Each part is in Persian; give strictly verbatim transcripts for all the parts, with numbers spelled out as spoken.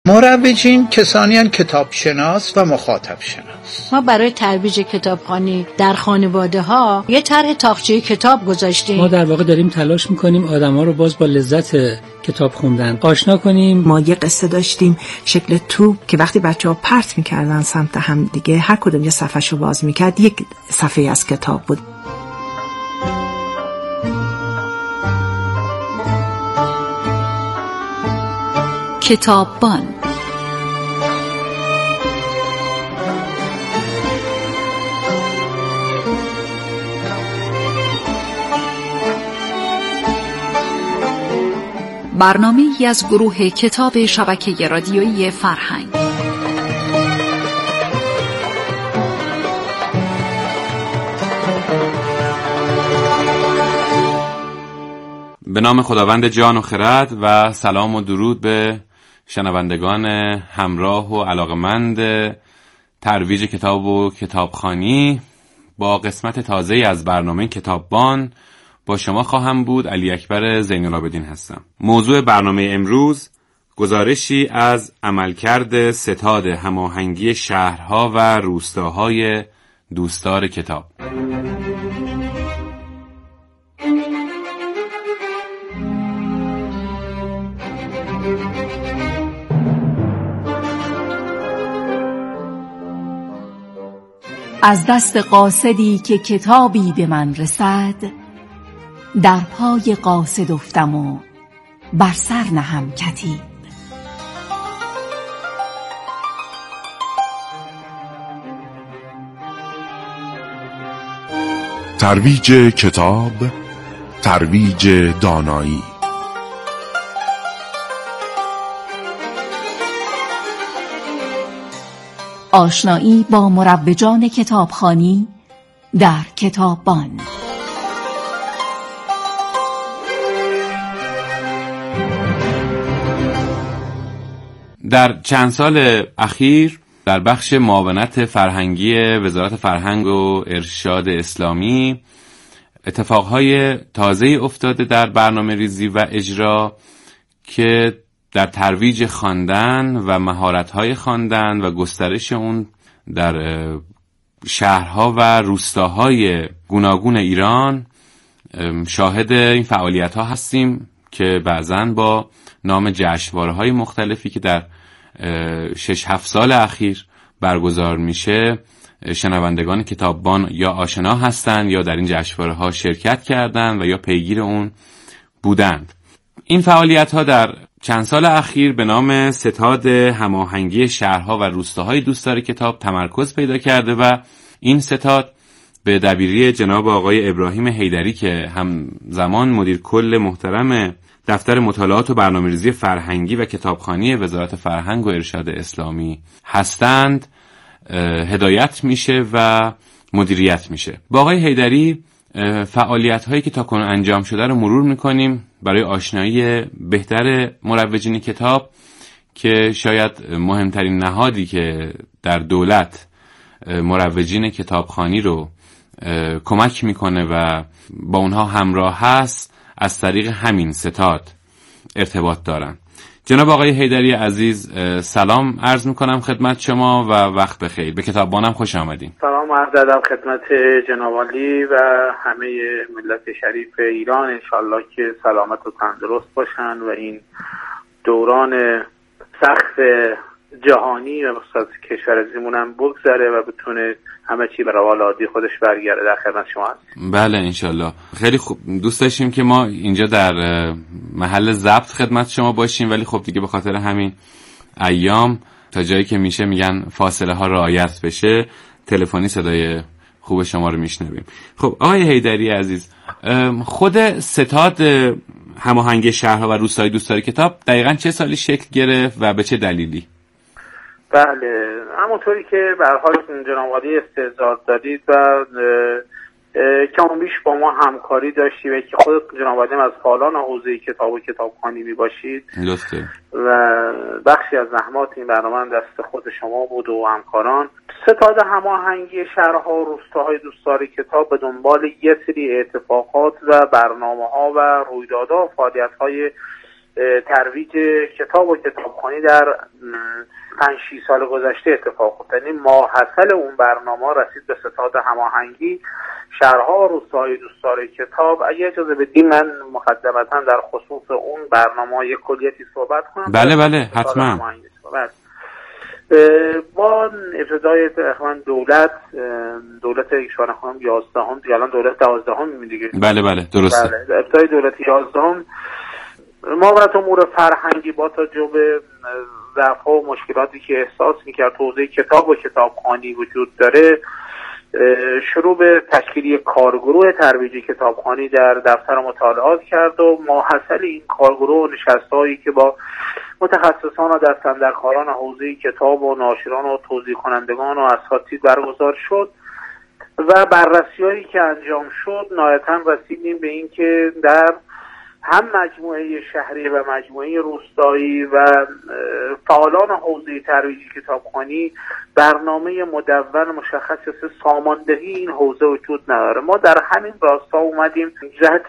مروجین کسانی هستند کتاب شناس و مخاطب شناس. ما برای ترویج کتابخوانی در خانواده ها یه طرح تاقچه کتاب گذاشتیم. ما در واقع داریم تلاش میکنیم آدما رو باز با لذت کتاب خوندن آشنا کنیم. ما یه قصه داشتیم شکل توپ که وقتی بچه‌ها پرت میکردن سمت هم دیگه، هر کدوم یه صفحه‌شو باز میکرد یک صفحه از کتاب بود. کتاببان. برنامه‌ای از گروه کتاب شبکه رادیویی فرهنگ. به نام خداوند جان و خرد و سلام و درود به شنوندگان همراه و علاقمند ترویج کتاب و کتابخوانی. با قسمت تازه از برنامه کتاببان با شما خواهم بود. علی اکبر زین‌العابدین هستم. موضوع برنامه امروز گزارشی از عملکرد ستاد هماهنگی شهرها و روستاهای دوستدار کتاب. از دست قاصدی که کتابی به من رسد، در پای قاصد افتم و بر سر نهم کتیب. ترویج کتاب، ترویج دانایی. آشنایی با مروجان کتابخوانی در کتاببان. در چند سال اخیر در بخش معاونت فرهنگی وزارت فرهنگ و ارشاد اسلامی اتفاقهای تازه افتاده در برنامه ریزی و اجرا که در ترویج خواندن و مهارت‌های خواندن و گسترش اون در شهرها و روستاهای گوناگون ایران شاهد این فعالیت‌ها هستیم که بعضاً با نام جشنواره‌های مختلفی که در شش هفت سال اخیر برگزار میشه شنوندگان کتاببان یا آشنا هستند یا در این جشنواره‌ها شرکت کردند و یا پیگیر اون بودند. این فعالیت‌ها در چند سال اخیر به نام ستاد هماهنگی شهرها و روستاهای دوستدار کتاب تمرکز پیدا کرده و این ستاد به دبیری جناب آقای ابراهیم حیدری که همزمان مدیر کل محترم دفتر مطالعات و برنامه‌ریزی فرهنگی و کتابخوانی وزارت فرهنگ و ارشاد اسلامی هستند هدایت میشه و مدیریت میشه. با آقای حیدری فعالیت هایی که تاکنون انجام شده رو مرور میکنیم برای آشنایی بهتر مروجین کتاب که شاید مهمترین نهادی که در دولت مروجین کتابخوانی رو کمک میکنه و با اونها همراه هست از طریق همین ستاد ارتباط دارن. جناب آقای حیدری عزیز سلام عرض میکنم خدمت شما و وقت بخیر. به کتاببانم خوش آمدین. سلام عرض ادب خدمت جناب عالی و همه ملت شریف ایران. انشالله که سلامت و تندرست باشن و این دوران سخت جهانی و بخصوص کشور عزیزمون هم بگذره و بتونه همه چی به روال عادی خودش برگرده. در خدمت شما هستم. بله انشالله. خیلی خوب. دوست داشتیم که ما اینجا در محل ضبط خدمت شما باشیم ولی خب دیگه به خاطر همین ایام تا جایی که میشه میگن فاصله ها رعایت بشه تلفنی صدای خوب شما رو میشنویم. خب آقای حیدری عزیز، خود ستاد هماهنگی شهرها و روستاهای دوستدار کتاب دقیقاً چه سالی شکل گرفت و به چه دلیلی؟ بله همونطوری که به هر حال جناب عالی استحضار دادید و کم بیش با ما همکاری داشتی و که خودت جناب عالی از فعالان حوزه کتاب و کتابخوانی می باشید درسته و بخشی از زحمات این برنامه دست خود شما بود و همکاران. ستاد هماهنگی شهرها و روستاهای دوستدار کتاب به دنبال یه سری اتفاقات و برنامه‌ها و رویدادها و فعالیت‌های ترویج کتاب و کتابخوانی در پنج شش سال گذشته اتفاق افتاد. یعنی ماحصل اون برنامه رسید به ستاد هماهنگی شهرها و روستاهای دوستدار کتاب. اگه اجازه بدید من مقدمتا در خصوص اون برنامه یک کلیتی صحبت کنم. بله بله حتما. با ابتدای تقریبا دولت دولت ایشان خانم یازدهم دیگه الان دولت دوازدهم می‌بینید دیگه. بله بله درسته. بله ابتدای دولت یازدهم معاونت امور فرهنگی با توجه به ضعف‌ها و مشکلاتی که احساس می‌کرد تو حوزه کتاب و کتابخوانی وجود داره شروع به تشکیل کارگروه ترویج کتابخوانی در دفتر مطالعات کرد و ماحصل این کارگروه و نشست‌هایی که با متخصصان و دستاندرکاران حوزه کتاب و ناشران و توزیع کنندگان و اساتید برگزار شد و بررسی‌هایی که انجام شد نهایتاً رسیدیم به این که در هم مجموعه شهری و مجموعه روستایی و فعالان حوزه ترویج کتابخوانی برنامه مدون مشخص ساماندهی این حوزه وجود نداره. ما در همین راستا اومدیم جهت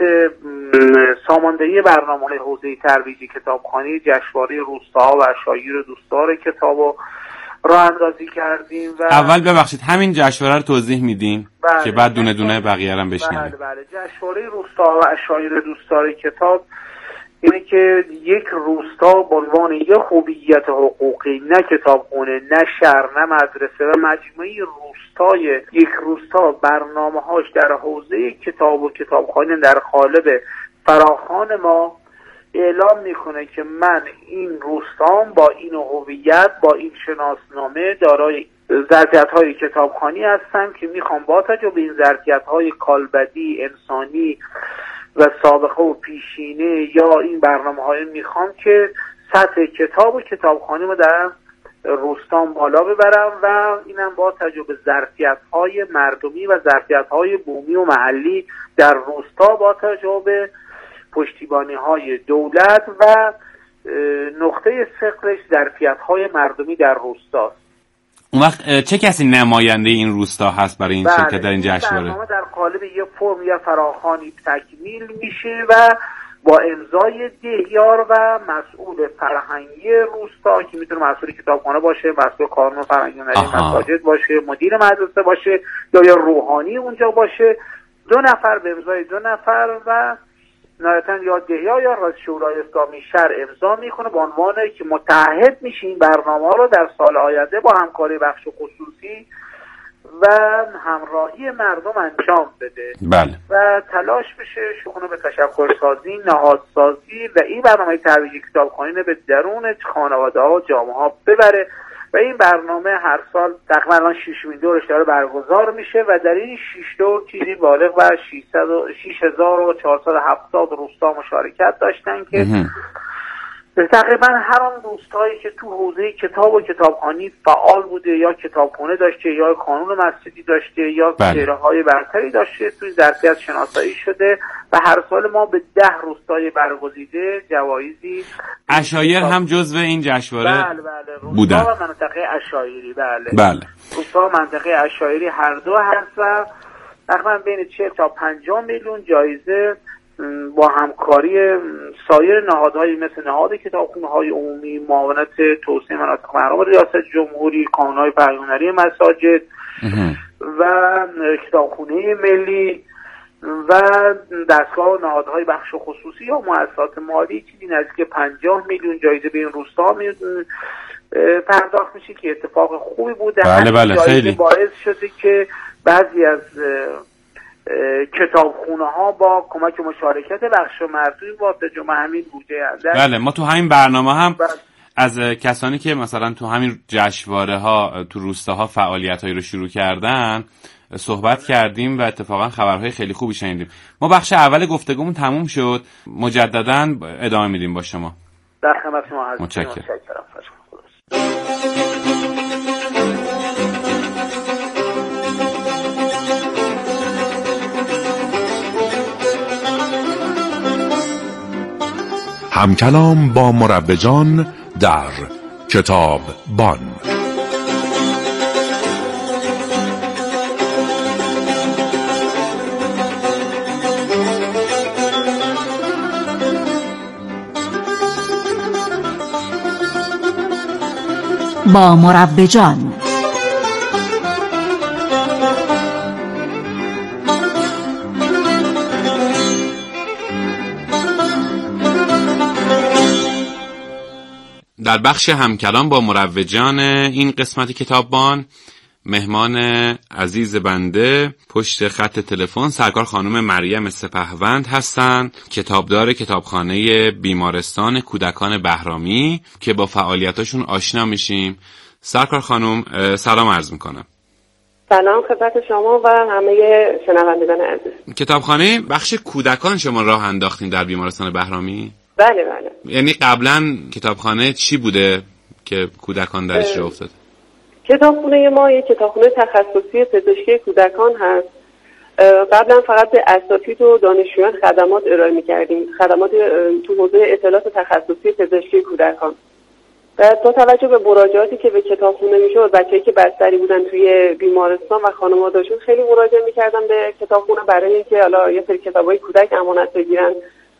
ساماندهی برنامه حوزه ترویج کتابخوانی جشنواره روستاها و عشایر دوستدار کتابو راه اندازی کردیم و اول ببخشید همین جشنواره رو توضیح میدیم بله. که بعد دونه دونه بقیه رو بشنویم. بله بله جشنواره روستاها و عشایر دوستدار کتاب اینه که یک روستا به عنوان یک هویت حقوقی نه کتابخونه نه شهر نه مدرسه و مجموعه روستای یک روستا برنامه‌هاش در حوزه کتاب و کتابخوانی در قالب فراخوان ما اعلام میکنه که من این روستام با این هویت با این شناسنامه دارای ظرفیت‌های کتابخوانی هستم که میخوام با توجه به این ظرفیت‌های کالبدی انسانی و سابقه و پیشینه یا این برنامه‌های میخوام که سطح کتاب و کتابخوانی رو در روستام بالا ببرم و اینم با توجه به ظرفیت‌های مردمی و ظرفیت‌های بومی و محلی در روستا با توجه به پشتیبانی‌های دولت و نقطه ثقلش ظرفیت‌های مردمی در روستاست. اون وقت چه کسی نماینده این روستا هست برای این شرکت در این جشنواره؟ برنامه در قالب یک فرم یا فراخوانی تکمیل میشه و با امضای دهیار و مسئول فرهنگی روستا که میتونه مسئول کتابخانه باشه، مسئول کارون فرهنگی مساجد باشه، مدیر مدرسه باشه یا یا روحانی اونجا باشه، دو نفر به امضای دو نفر و نهایتاً یا دهیا یا رئیس شورای اسلامی شهر امضا میکنه به عنوان که متعهد میشه این برنامه رو در سال آینده با همکاری بخش خصوصی و همراهی مردم انجام بده. بله. و تلاش بشه شغل به تشکر سازی، نهادسازی و این برنامه ترویج کتابخوانی به درون خانواده ها و جامعه ها ببره و این برنامه هر سال تقریبا ششمین دورش داره برگزار میشه و در این شش دور چیزی بالغ بر شش هزار و چهارصد و هفتاد روستا مشارکت داشتن که تقریبا هر آن روستایی که تو حوزه کتاب و کتابخوانی فعال بوده یا کتابخونه داشته یا کانون مسجدی داشته یا چهره‌های برتری داشته توی ظرفیت شناسایی شده و هر سال ما به ده روستای برگزیده جوایزی عشایر هم جزو این جشنواره بله بله بودن. روستا و منطقه عشایری بله بله روستا و منطقه عشایری هر دو هست و تقریبا بین چهل تا پنجاه میلیون جایزه با همکاری سایر نهادهای مثل نهاد کتابخونه‌های عمومی، معاونت توسعه مناطق محروم ریاست جمهوری، کانون‌های فرهنگی مساجد و کتابخونه ملی و دستگاه و نهادهای بخش خصوصی یا مؤسسات مالی چیزی نزدیک پنجاه میلیون جایزه به این روستا پرداخت میشه که اتفاق خوبی بوده. بله بله خیلی باعث شده که بعضی از کتابخونه ها با کمک مشارکت بخش مردمی با تجمع همین بوده اندر. بله ما تو همین برنامه هم بله. از کسانی که مثلا تو همین جشنواره ها تو روستاها فعالیت‌هایی رو شروع کردن صحبت کردیم و اتفاقا خبرهای خیلی خوبی شنیدیم. ما بخش اول گفتگومون تموم شد، مجددا ادامه میدیم با شما. در خدمت شما هستم. متشکرم. همکلام با مروجان در کتاب بان. با مروجان. در بخش همکلام با مروجان این قسمت کتاببان، مهمان عزیز بنده پشت خط تلفن سرکار خانم مریم سپهوند هستند، کتابدار کتابخانه بیمارستان کودکان بهرامی که با فعالیتاشون آشنا میشیم. سرکار خانم سلام عرض میکنم. سلام خدمت شما و همه شنوندگان عزیز. کتابخانه بخش کودکان شما راه انداختین در بیمارستان بهرامی؟ بله بله. یعنی قبلا کتابخانه چی بوده که کودکان درش راه افتاد؟ کتابخانه ما یک کتابخانه تخصصی پزشکی کودکان هست. قبلا فقط به اساتید و دانشجویان خدمات ارائه می‌کردیم، خدمات تو حوزه اطلاعات تخصصی پزشکی کودکان. با توجه به مراجعاتی که به کتابخانه میشد، بچه‌ای که بستری بودن توی بیمارستان و خانواده‌شون خیلی مراجعه می‌کردن به کتابخانه برای اینکه حالا یه سری کتابای کودک امانت بگیرن.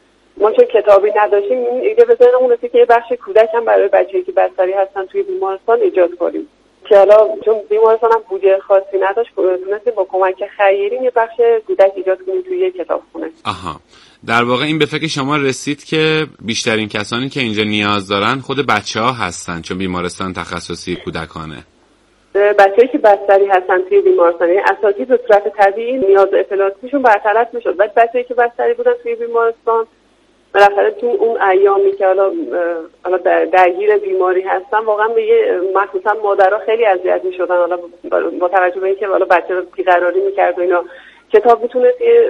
ما چون کتابی نداشتیم این ایده به ذهنمون رسید که یه بخش کودک هم برای بچه‌ای که بستری هستن توی بیمارستان ایجاد کنیم. که حالا چون بیمارستان هم بودجه خاصی نداشت، تونستیم با کمک خیری یه بخش کودک ایجاد کنیم توی کتابخونه. آها. در واقع این به فکر شما رسید که بیشترین کسانی که اینجا نیاز دارن خود بچه‌ها هستن، چون بیمارستان تخصصی کودکانه. بچه‌ای که بستری هستن توی بیمارستان، یعنی اساتید به صورت طبیعی نیاز اطلاعاتیشون برطرف میشد، ولی بچه‌ای که بستری بودن توی بیمارستان بالاخره تو اون ایامی که حالا حالا درگیر بیماری هستن، واقعا به مخصوصا مادرها خیلی اذیت می‌شدن. حالا با توجه به اینکه حالا بچه رو بیقراری می‌کرد و اینا، کتاب میتونه یه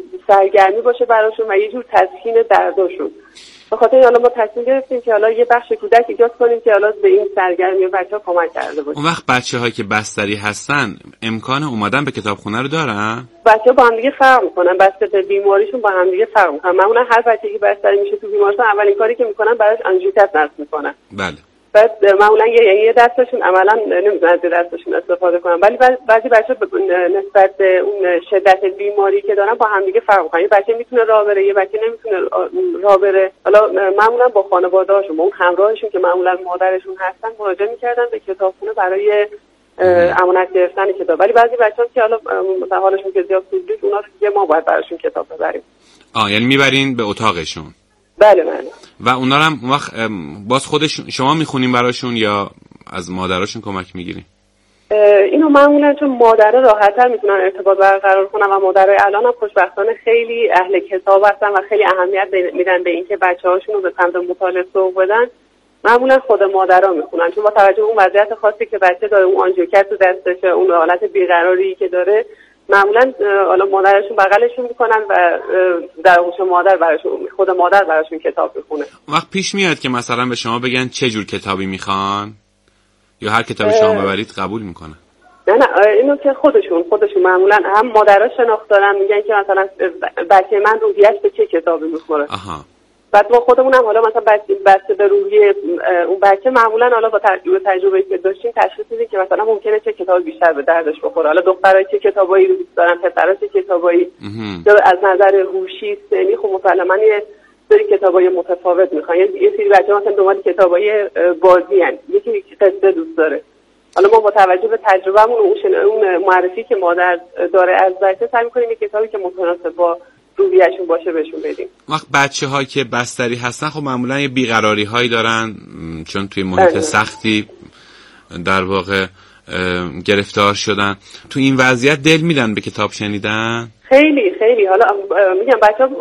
سرگرمی باشه براشون و یه جور تسکین درداشون. به خاطر این حالا ما تصمیم گرفتیم که حالا یه بخش کودک ایجاد کنیم که حالا به این سرگرمی بچه‌ها کمک کرده باشه. اون وقت بچه‌هایی که بستری هستن امکان اومدن به کتابخونه رو دارن؟ بچه‌ها با هم دیگه فرق می‌کنن، بسته به بیماریشون با هم دیگه فرق می‌کنن. معمولا هر بچه‌ای که بستری میشه تو بیمارستان اولین کاری که می‌کنن براش آنژیوتست نصب می‌کنن. بله. بعد معمولا یه یه دستشون عملا نمی‌تونن از دستشون استفاده کنن، ولی بعضی بچه‌ها نسبت به اون شدت بیماری که دارن با هم دیگه فرق می‌کنن. یه بچه میتونه راه بره، یه بچه نمیتونه راه بره. حالا معمولا با خانواده‌هاشون، با اون همراهشون که معمولا مادرشون هستن مراجعه می‌کردن به کتابخونه برای امانت گرفتن کتاب. ولی بعضی بچه‌ها که حالا مثلا حالشون که زیاد خوب نیست، اونا رو دیگه ما باید براشون کتاب ببریم. آ یعنی میبرین به اتاقشون؟ بله بله. و اونا رو هم وقت باز خودشون شما میخونین براشون یا از مادراشون کمک میگیرین؟ اینو معمولا چون مادرها راحت‌تر میتونن ارتباط برقرار کنن و مادرای الان هم خوشبختانه خیلی اهل کتاب هستن و خیلی اهمیت میدن به اینکه بچه‌هاشون رو به سمت مطالعه سوق بدن. معمولا خود مادرها میخونن، چون با توجه به اون وضعیت خاصی که بچه داره، اون آنژیوکت تو دستشه، اون حالت بیقراری که داره، معمولا حالا مادرشون بغلشون میکنن و در آغوش مادر براشون، خود مادر براشون کتاب میخونه. وقت پیش میاد که مثلا به شما بگن چه جور کتابی میخوان یا هر کتابی شما ببرید قبول میکنن؟ نه نه اینو که خودشون خودشون معمولا هم مادرها شناخت دارن، میگن که مثلا بچه من روحیه‌اش به چه کتابی میخوره. آها. بعد ما خودمون هم حالا مثلا بسته به روحیه اون بچه معمولا حالا با تجربه تجربه‌ای که داشتیم تشخیص میدیم که مثلا ممکنه چه کتاب بیشتر به دردش بخوره. حالا دخترای چه کتابایی رو دوست دارن، پسرا چه کتابایی. از نظر هوشی سنی خب مسلماً یه سری کتابای متفاوت میخوان. یه سری بچه‌ها مثلا دنبال کتابای بازی ان، یکی قصه دوست داره. حالا ما با توجه به تجربه‌مون اون معرفی که مادر داره از بچه سعی می‌کنیم یه کتابی که متناسب با روحیه‌شون باشه بهشون بدیم. وقت بچه‌ها که بستری هستن خب معمولا یه بیقراری هایی دارن، چون توی محیط سختی در واقع گرفتار شدن. تو این وضعیت دل میدن به کتاب شنیدن؟ خیلی خیلی. حالا میگم بچه‌ها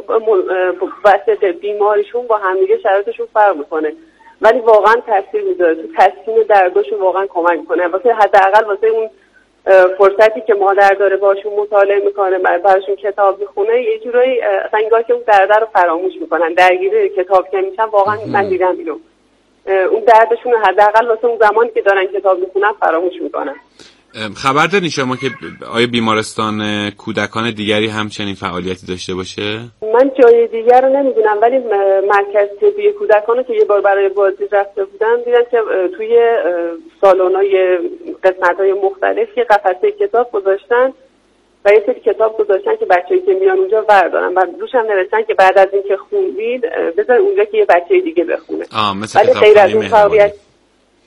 واسه بیماریشون با همدیگه شرایطشون فرق میکنه، ولی واقعا تاثیر میذاره تو تسکین دردشون، واقعا کمک میکنه. واسه حداقل واسه اون فرصتی که مادر داره باشون مطالعه میکنه، براشون کتاب میخونه، یه جورایی اصلا انگار که اون درد رو فراموش میکنن، درگیر کتاب که میشن. واقعا من دیدم اینو، اون دردشون حداقل واسه اون زمانی که دارن کتاب میخونن فراموش میکنن. خبر دارین شما که آیا بیمارستان کودکان دیگری همچنین فعالیتی داشته باشه؟ من جای دیگر رو نمیدونم، ولی مرکز طبی کودکان که یه بار برای بازی رفته بودم دیدم که توی سالن‌های قسمت‌های مختلف یه قفسه کتاب گذاشتن و یه سری کتاب گذاشتن که بچه‌ای که میان اونجا بردارن و روش هم نوشتن که بعد از اینکه خوندید بذار اونجا که یه بچه دیگه بخونه. آه مثل کتابخانه مهربانی.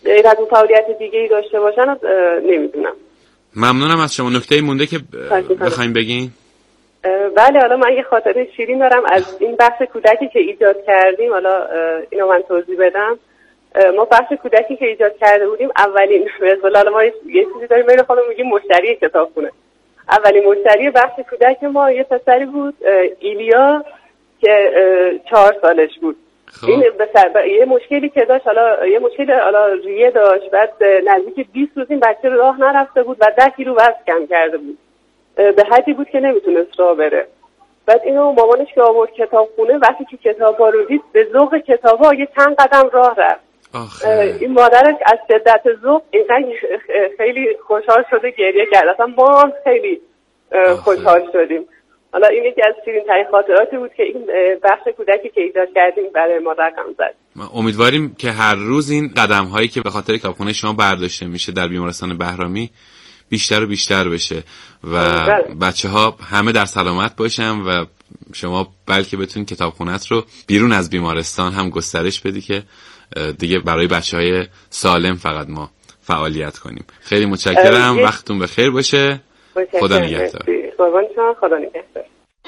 غیر از اون فعالیت دیگه ای داشته باشن نمیدونم. ممنونم از شما. نکته مونده که بخوایم بگین؟ بله، حالا من یه خاطره شیرین دارم از این بخش کودکی که ایجاد کردیم. حالا اینو من توضیح بدم. ما بخش کودکی که ایجاد کرده بودیم اولین مثلا حالا ما یه چیزی داریم بین خودمون میگیم مشتری کتابخونه. اولین مشتری بخش کودک ما یه پسری بود، ایلیا، که چهار سالش بود. خب. این بسر یه مشکلی که داشت، حالا یه مشکل حالا ریه داشت، بعد نزدیک بیست روز این بچه راه نرفته بود و ده کیلو وزن کم کرده بود، به حدی بود که نمیتونست راه بره. بعد اینو مامانش که آورد کتابخونه، وقتی که کتابا رو دید به ذوق کتابا یه چند قدم راه رفت. آخه. این مادرش از شدت ذوق اینقدر خیلی خوشحال شده گریه کرد. اصلا ما خیلی خوشحال شدیم. حالا این یکی از شیرین ترین خاطراتی بود که این بخش کودکی که ایجاد کردیم برای ما رقم زد. ما امیدواریم که هر روز این قدم هایی که به خاطر کتابخونه شما برداشته میشه در بیمارستان بهرامی بیشتر و بیشتر بشه و بچه ها همه در سلامت باشن و شما بلکه بتونید کتابخونه‌ات رو بیرون از بیمارستان هم گسترش بدی که دیگه برای بچهای سالم فقط ما فعالیت کنیم. خیلی متشکرم. وقتتون بخیر باشه. خدا نگهدار. قربان شما. خدا نگهدار.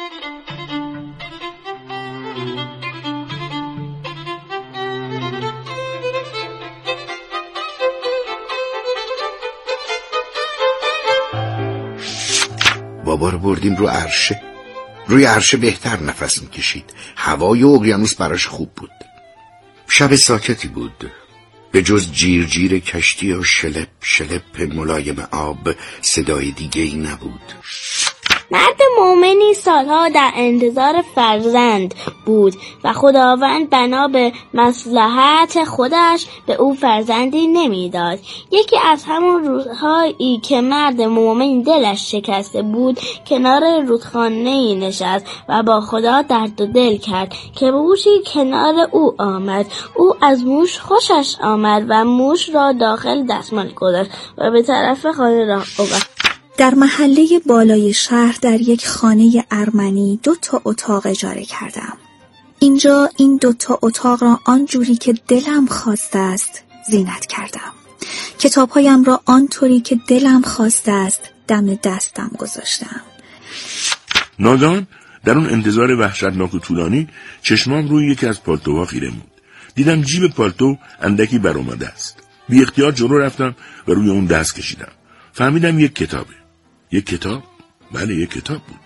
بابا رو بردیم رو عرشه. روی عرشه بهتر نفس میکشید. هوای اقیانوس براش خوب بود. شب ساکتی بود. به جز جیر جیر کشتی و شلپ شلپ ملایم آب صدای دیگه ای نبود. مرد مومنی سالها در انتظار فرزند بود و خداوند بنا به مصلحت خودش به او فرزندی نمیداد. یکی از همون روزهایی که مرد مومن دلش شکسته بود کنار رودخانه‌ای نشست و با خدا درد و دل کرد که موشی کنار او آمد. او از موش خوشش آمد و موش را داخل دستمال گذاشت و به طرف خانه راه آورد. در محله بالای شهر در یک خانه ارمنی دو تا اتاق اجاره کردم. اینجا این دو تا اتاق را آنجوری که دلم خواسته است زینت کردم. کتابهایم را آنطوری که دلم خواسته است دم دستم گذاشتم. ناگهان در اون انتظار وحشتناک و طولانی چشمام روی یکی از پالتوها خیره بود. دیدم جیب پالتو اندکی بر آمده است. بی اختیار جلو رفتم و روی اون دست کشیدم. فهمیدم یک کتابه. یک کتاب؟ بله، یک کتاب بود.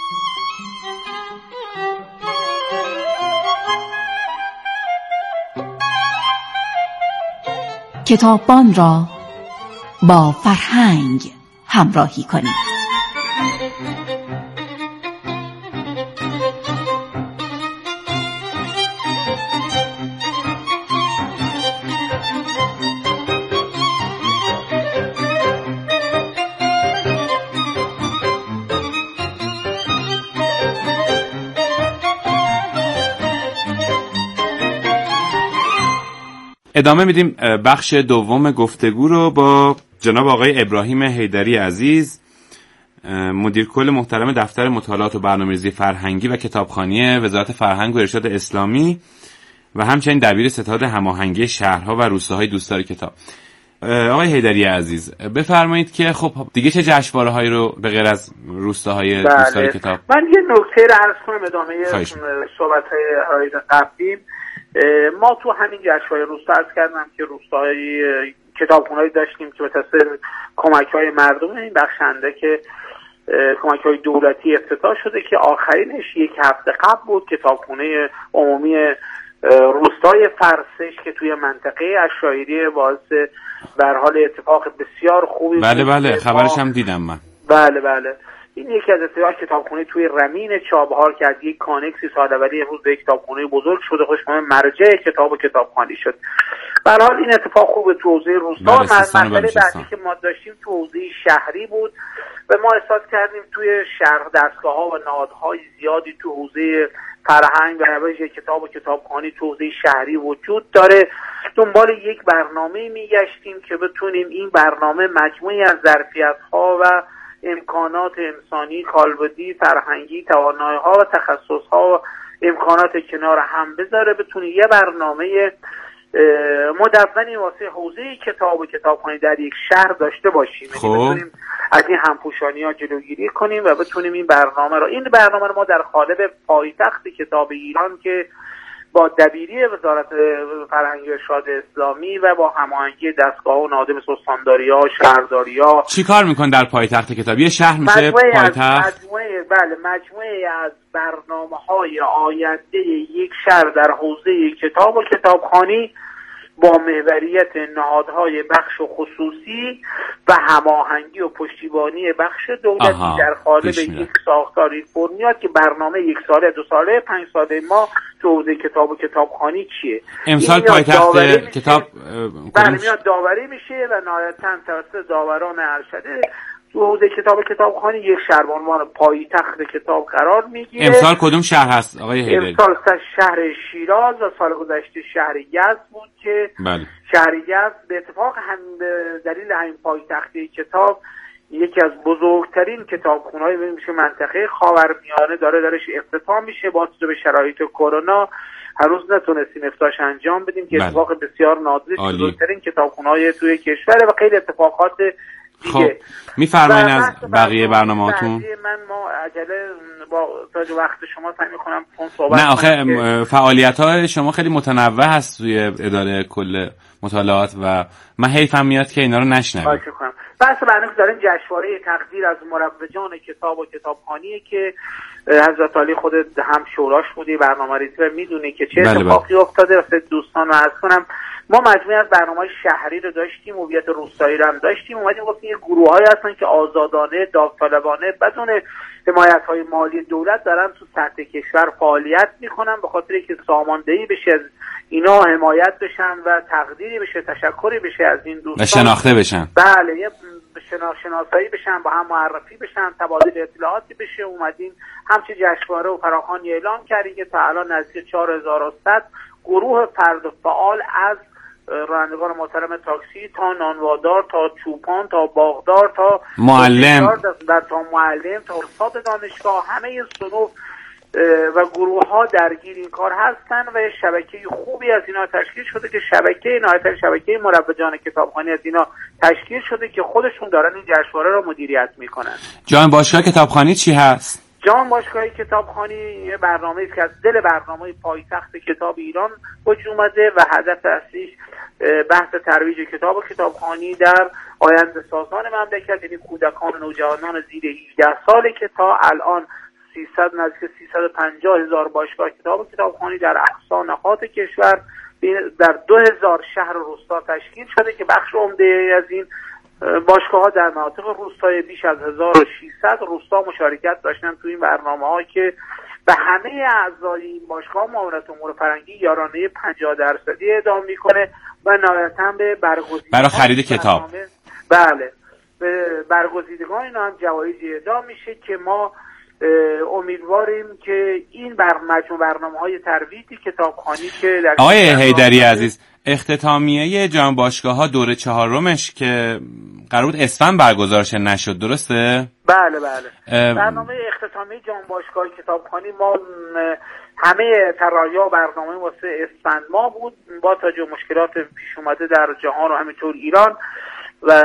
کتاببان را با فرهنگ همراهی کنید. ادامه میدیم بخش دوم گفتگو رو با جناب آقای ابراهیم حیدری عزیز، مدیر کل محترم دفتر مطالعات و برنامه‌ریزی فرهنگی و کتابخوانی وزارت فرهنگ و ارشاد اسلامی و همچنین دبیر ستاد هماهنگی شهرها و روستاهای دوستدار کتاب. آقای حیدری عزیز بفرمایید که خب دیگه چه جشنواره‌هایی رو به غیر از روستاهای دوستدار کتاب؟ من یه نکته رو عرض کنم ادامه صحبت‌های قبلی. ما تو همین جشنواره روستا عرض کردم که روستاهای کتابخونه‌ای داشتیم که به تصویر کمک‌های مردم این بخشنده که کمک‌های دولتی افتتاح شده که آخرینش یک هفته قبل بود. کتابخونه عمومی روستای فرسش که توی منطقه عشایری باعث به هر حال اتفاق بسیار خوبی بله بله خبرش هم دیدم من. بله بله این یکی از افتتاح کتابخونه توی رمین چابهار که یک کانکسی سال ولی امروز به کتابخونه بزرگ شده، خوشمزه مرجع کتاب و کتابخوانی شد. به هر حال این اتفاق خوبه تو حوزه روستا. مسئله بعدی که ما داشتیم تو حوزه شهری بود و ما احساس کردیم توی شهر دستگاه‌ها و نهادهای زیادی تو حوزه فرهنگ و روش کتاب و کتابخوانی تو حوزه شهری وجود داره. دنبال یک برنامه میگشتیم که بتونیم این برنامه مجموعی از ظرفیت‌ها و امکانات انسانی، کالبدی، فرهنگی، توانایی‌ها و تخصص‌ها و امکانات کنار هم بذاره، بتونه یه برنامه مدونی واسه حوزه کتاب و کتابخوانی در یک شهر داشته باشیم. خب بتونیم از این همپوشانی ها جلوگیری کنیم و بتونیم این برنامه رو این برنامه رو ما در قالب پایتخت کتاب ایران که با دبیری وزارت فرهنگ و ارشاد اسلامی و با هماهنگی دستگاه و نهاد مثل استانداری‌ها، شهرداری‌ها چی کار میکن در پایتخت کتاب؟ یه شهر میشه پایتخت؟ مجموعه بله مجموعه از برنامه‌های آینده یک شهر در حوزه کتاب و کتابخوانی با محوریت نهادهای بخش و خصوصی و هماهنگی و پشتیبانی بخش دولتی در قالب یک ساختار یک فرمیاد که برنامه یک ساله، دو ساله، پنج ساله ما تو حوزه کتاب و کتابخوانی چیه. امسال پایتخت کتاب بله میاد داوری میشه و نهایتاً توسط داوران ارشده تو حوزه کتاب و کتابخوانی یک شهر به عنوان پایتخت کتاب قرار میگیره. امسال کدوم شهر هست آقای حیدری؟ امسال شهر شیراز و سال گذشته شهر یزد بود که بله. شهر یزد به اتفاق هم به دلیل همین پایتختی کتاب یکی از بزرگترین کتابخونه‌های میشه منطقه خاورمیانه داره درش افتتاح میشه. با توجه به شرایط کرونا هنوز نتونستیم افتتاحش انجام بدیم که اتفاق بله. بسیار نادری بزرگترین کتابخونه‌های توی کشور و خیلی اتفاقات خب میفرمایید از بقیه برنامه‌هاتون؟ من ما عجله با تاج وقت شما سعی می‌کنم اون صحبت نه آخه فعالیت‌های شما خیلی متنوع هست توی اداره کل مطالعات و من حیفم میاد که اینا رو نشنوم. خواهش می‌کنم. بحث برنامه داریم جشنواره تقدیر از مروجان کتاب و کتابخوانی که حضرت علی خودت هم شوراش بودی برنامه ریزی و میدونی که چه اتفاقی افتاده. واسه دوستان رو عرض کنم ما مجموعه از برنامه‌های شهری رو داشتیم، هویت روستایی رو هم داشتیم. اومدیم گفتیم یه گروه‌هایی هستن که آزادانه، داوطلبانه بدون حمایت‌های مالی دولت دارن تو سطح کشور فعالیت می‌کنن به خاطر اینکه ساماندهی بشه از اینا، حمایت بشن و تقدیری بشه، تشکری بشه از این دوستان، شناخته بشن. بله یه شناسایی بشن، با هم معرفی بشن، تبادل اطلاعاتی بشه. اومدیم همچین جشنواره و فراخوانی اعلام کردیم که تا الان نزدیک چهار هزار و صد گروه فرد فعال از رانندگان محترم تاکسی تا نانوادار تا چوپان تا باغدار تا معلم تا معلم تا استاد دانشگاه همه این صنوف و گروه ها درگیر این کار هستن و شبکه خوبی از اینا تشکیل شده که شبکه نهایتا شبکه مروجان کتابخوانی از اینا تشکیل شده که خودشون دارن این جشنواره رو مدیریت میکنن. جان باشگاه کتابخوانی چی هست؟ جان باشگاه کتابخوانی یه برنامه‌ای که از دل برنامه پایتخت کتاب ایران وجود اومده و هدف اصلیش بحث ترویج کتاب و کتابخوانی در آینده سازان مملکت، یعنی کودکان و نوجوانان زیر هجده ساله که تا الان سیصد نزدیک سیصد و پنجاه هزار باشگاه کتاب و کتابخوانی در اقصا نقاط کشور در دو هزار شهر و روستا تشکیل شده که بخش عمده از این باشگاه ها در مناطق روستای بیش از هزار و ششصد روستا مشارکت داشتن تو این برنامه ها که به همه اعضای این باشگاه معاونت امور فرهنگی یارانه پنجاه درصدی اعلام میکنه و نهایتاً به برگزیدگان برای خرید کتاب بله به برگزیدگان اینا هم جوایزی اعلام میشه که ما امیدواریم که این بر مجموع برنامه‌های ترویج کتابخوانی که در آقای حیدری عزیز اختتامیه جام باشگاه‌ها دوره چهارمش که قرار بود اسفند برگزار شه نشد، درسته؟ بله بله. برنامه اختتامیه جام باشگاه کتابخوانی ما همه طراحی‌ها برنامه واسه اسفند ما بود با توجه مشکلات پیش اومده در جهان و همینطور ایران و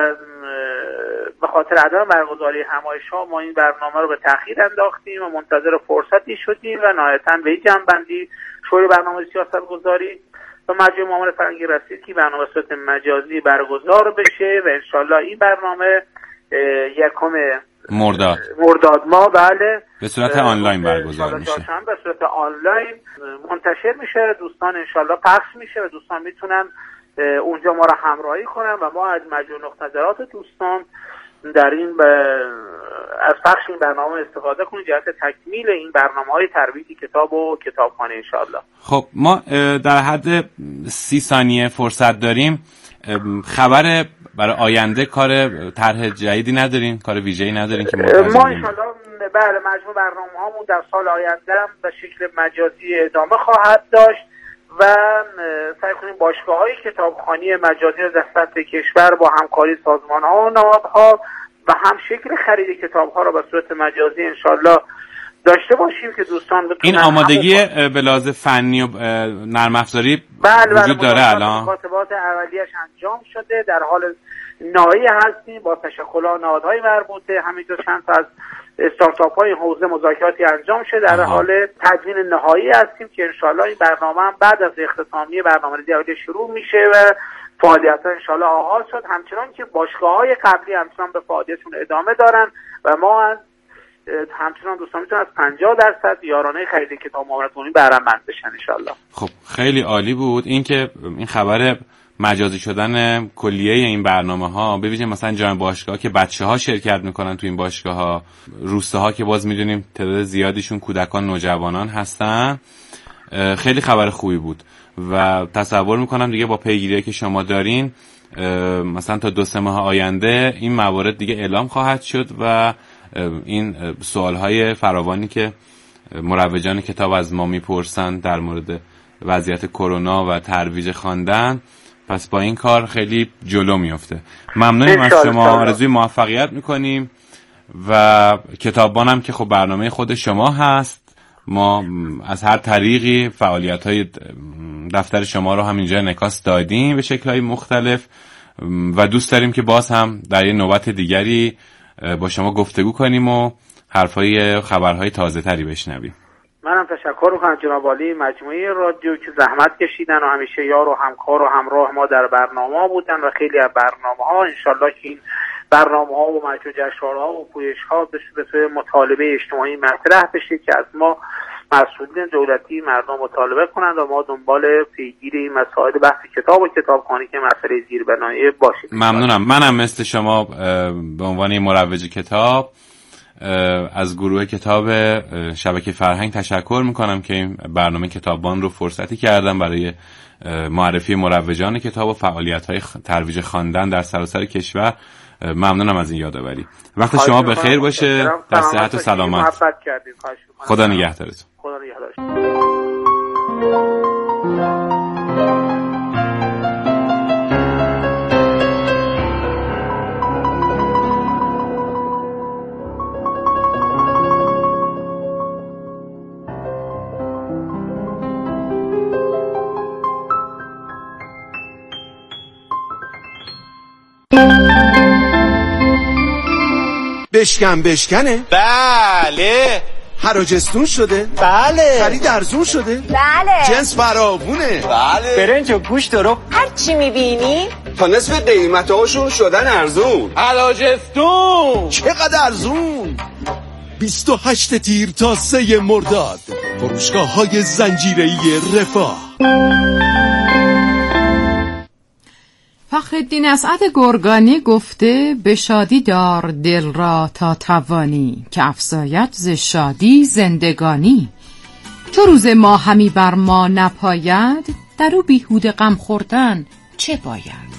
به خاطر عدم برگزاری همایش‌ها ما این برنامه رو به تأخیر انداختیم و منتظر فرصتی شدیم و نهایتاً به این جنبندی شورای برنامه سیاست‌گذاری و مجمع معامله فرهنگی رسید که برنامه به صورت مجازی برگزار بشه و انشالله این برنامه یکم مرداد مرداد ما بله به صورت آنلاین برگزار میشه، به صورت آنلاین منتشر میشه، دوستان انشالله پخش میشه و دوستان میتونن اونجا ما رو همراهی کنن و ما از مجموع نقطه نظرات دوستان در این ب... از پخش این برنامه استفاده کنیم جهت تکمیل این برنامه‌های ترویج کتاب و کتابخوانی انشالله. خب ما در حد سی ثانیه فرصت داریم، خبر برای آینده کار طرح جدیدی ندارین، کار ویژه‌ای ندارین که ما انشالله بله مجموع برنامه‌هامون در سال آینده هم به شکل مجازی ادامه خواهد داشت و سعی کنیم باشگاه‌های کتابخوانی مجازی رو در سطح کشور با همکاری سازمان‌ها و نهادها و هم شکل خرید کتاب‌ها رو به صورت مجازی انشالله داشته باشیم که دوستان بتونن. این آمادگی به لحاظ فنی و نرم افزاری وجود داره الان؟ مکاتبات اولیه‌اش انجام شده، در حال نهایی هستیم با تشکل نهادهای مربوطه، همینطور چند تا از استارتاپ های حوزه مذاکراتی انجام شده، در حال تدوین نهایی هستیم که انشالله این برنامه هم بعد از اختتامیه برنامه‌ریزی اولیه شروع میشه و فعالیت ها انشالله آغاز شد، همچنان که باشگاه های قبلی همچنان به فعالیتشون ادامه دارن و ما از همچنان دوستان میتونن از پنجاه درصد یارانه خرید کتاب معاونت عمومی بهره مند بشن انشالله. خب خیلی عالی بود این که این خبر مجازی شدن کلیه این برنامه ها، ببینید مثلا جای باشگاه که بچه ها شرکت میکنن تو این باشگاه ها، روستاها که باز میدونیم تعداد زیادیشون کودکان نوجوانان هستن، خیلی خبر خوبی بود و تصور میکنم دیگه با پیگیری که شما دارین مثلا تا دو سه ماه آینده این موارد دیگه اعلام خواهد شد و این سوالهای فراوانی که مروجان کتاب از ما میپرسن در مورد وضعیت کرونا و ترویج خواندن، پس با این کار خیلی جلو میفته. ممنونیم از شما، آرزوی موفقیت میکنیم و کتاببانم که خب برنامه خود شما هست، ما از هر طریقی فعالیت‌های دفتر شما رو هم اینجا انعکاس دادیم به شکل‌های مختلف و دوست داریم که باز هم در یه نوبت دیگری با شما گفتگو کنیم و حرفای خبرهای تازه تری بشنویم. منم تشکر میکنم جناب عالی مجموعه رادیو که زحمت کشیدن و همیشه یار و همکار و همراه ما در برنامه بودن و خیلی از برنامه ها انشالله که این برنامه ها و مجموع جشنواره و پویش ها به صورت مطالبه اجتماعی مطرح بشه که از ما مسئولین دولتی مردم مطالبه کنند و ما دنبال پیگیری این مسائل بحث کتاب و کتابخوانی که مسئله زیربنایی باشیم. ممنونم. منم مثل شما به عنوان مروج کتاب از گروه کتاب شبکه فرهنگ تشکر میکنم که این برنامه کتاببان رو فرصتی کردم برای معرفی مروجان کتاب و فعالیت‌های ترویج خواندن در سراسر کشور. ممنونم از این یادآوری. وقت شما بخیر باشه، در صحت و سلامت. خدا نگهدارتون. خدا نگهدارتون. بشکن بشکنه؟ بله. حراجستون شده؟ بله. خرید ارزون شده؟ بله. جنس فراوونه؟ بله. برنج و گوشت رو هر چی میبینی تا نصف قیمت هاشون شدن ارزون. حراجستون چقدر ارزون؟ بیست و هشت تیر تا سه مرداد، فروشگاه های زنجیره‌ای رفاه. فخرالدین اسعد گرگانی گفته به شادی دار دل را تا توانی، که افزاید ز شادی زندگانی. چو روز ما همی بر ما نپاید، در او بیهوده غم خوردن چه باید؟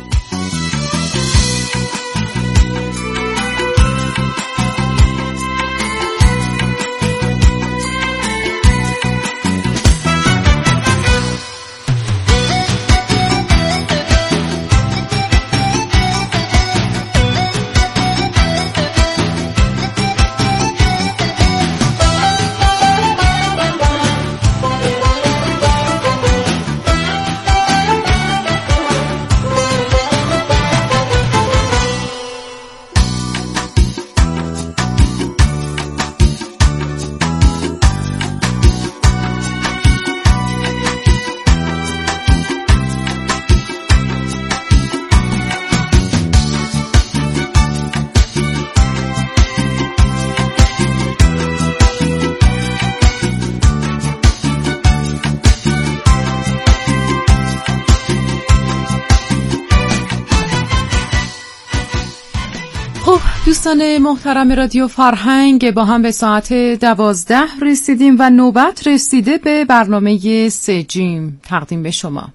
دوستان محترم رادیو فرهنگ، با هم به ساعت دوازده رسیدیم و نوبت رسیده به برنامه سجیم تقدیم به شما.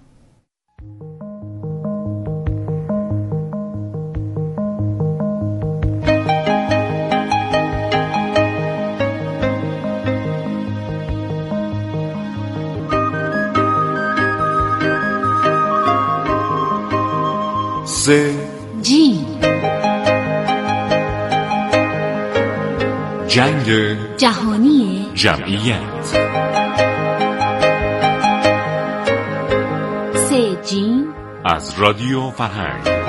سجیم جنگ جهانی جمعیت. سه جیم از رادیو فرهنگ.